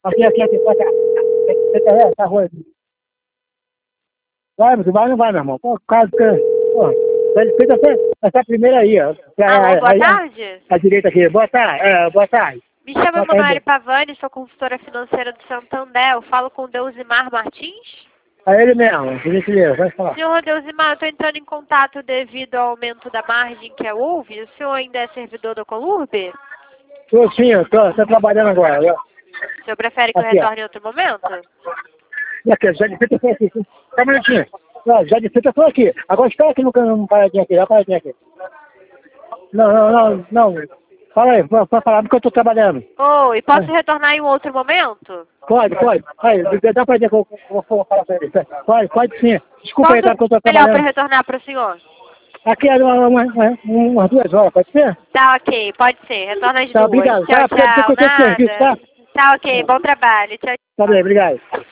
Aqui, pode essa rua aqui. Vai, tu vai ou não vai, meu irmão? Por causa que, pô, feita essa primeira aí, ó. Alô, boa tarde. A direita aqui. Boa tarde. Me chamo Emanuele Pavani, sou consultora financeira do Santander. Eu falo com o Deusimar Martins. É ele mesmo, gentileza, vai falar. Senhor Deusimar, eu estou entrando em contato devido ao aumento da margem que houve. O senhor ainda é servidor da Colurbe? Tô sim, tô trabalhando agora. O senhor prefere que eu retorne em outro momento? E aqui, já de feita foi aqui. Só um minutinho. Já de feita foi aqui. Agora espera aqui no paradinho aqui, já paradinho aqui. Não. Fala aí, pode falar porque eu tô trabalhando. Oi, posso retornar em um outro momento? Pode. Aí, dá pra dizer que eu vou falar pra ele. Pode sim. Desculpa aí, tá, porque eu tô melhor trabalhando. para retornar para o senhor? Aqui é umas 2 horas, pode ser? Tá, ok, pode ser. Retorna às 2. Tá, obrigado. Tchau, Tá, porque eu tenho nada. serviço, tá? Tá, ok, bom trabalho. Tchau. Tá bem, obrigado.